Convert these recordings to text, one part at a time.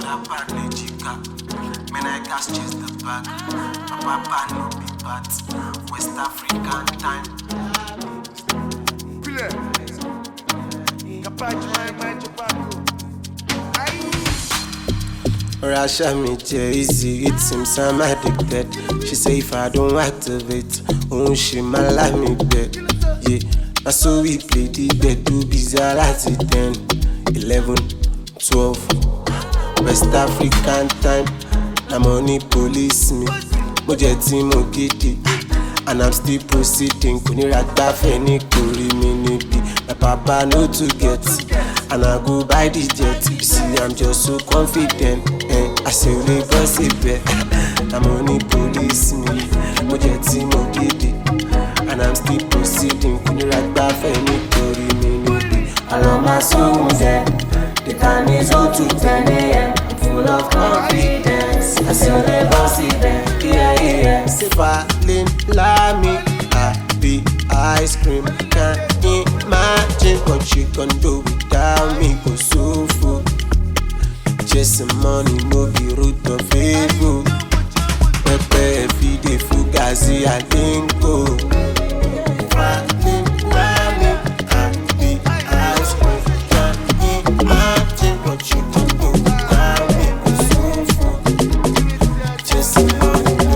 Japan, Chica. Men I gas chase the bag. My papa no be bad. West African time. Russia me easy, it seems I'm addicted. She say if I don't activate, oh she might like me dead. Yeah, that's so we play the bed to bizarre at 10, 11, 12. West African time, na money police me. Mojeti mo gidi, and I'm still proceeding. Kuni ragba feni kuri mi nibi. My papa know to get, and I go buy the jet. You see, I'm just so confident. I say we boss it back. Na money police me. Mojeti mo gidi, and I'm still proceeding. Kuni ragba feni kuri mi nibi. All of my songs there. The time is 0 to 10 a.m. I'm full of confidence. I say they boss it back. Yeah. Say falling like me, I be ice cream. Can't imagine what she can do without me. Go so full. Chasing money, no be root of evil. Pepe every day, fugazi, I think go. Falling like me, I be ice cream. Can't imagine what she can do without me. Go so full. Chasing money.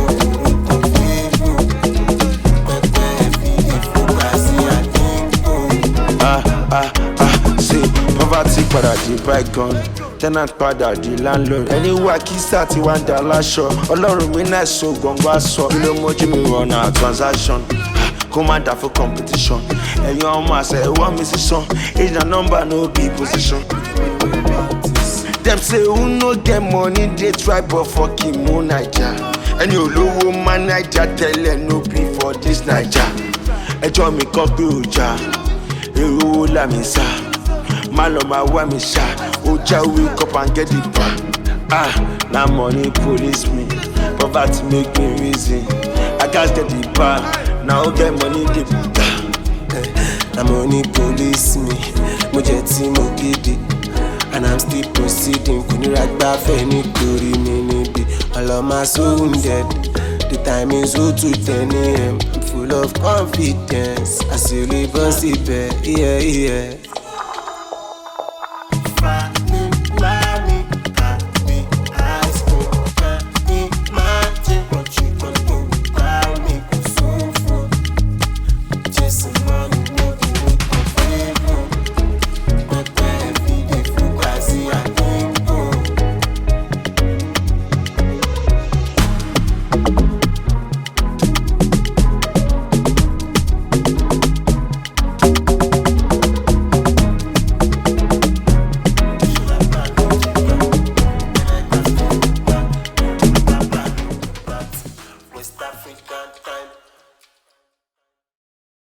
See, poverty pada di bygone, tenant pada di landlord. Anywhere kisa ti wanda lasho, Ọlọ́run mi náà so gbọ̀ngbà sọ. Kí ló mójú mi run our transaction? Kó má dà for competition. Ẹ̀yin ọmọ àṣẹ ẹ̀wọ́n mi sísan, age na number no be position. Dem say who no get money dey try but fucking mo Naija. Ẹni olówó má Naija tẹ́lẹ̀ no be for this Naija. Ẹjọ́ mi kọ́ pé ó jà. Èrò là mí sá, má lọ máa wá mi ṣá. Ó já wake up and get the bar. Na money police me, poverty make me reason. I gats get the bar, na who get money dey buta. Na money police me, mo jẹ tí mo gidi, and I'm still proceeding. Kò ní ragba fẹ́ nítorí mi níbi. All of my soul dead, the time is 0 to 10 a.m. Full of confidence, I still live on sleep, yeah.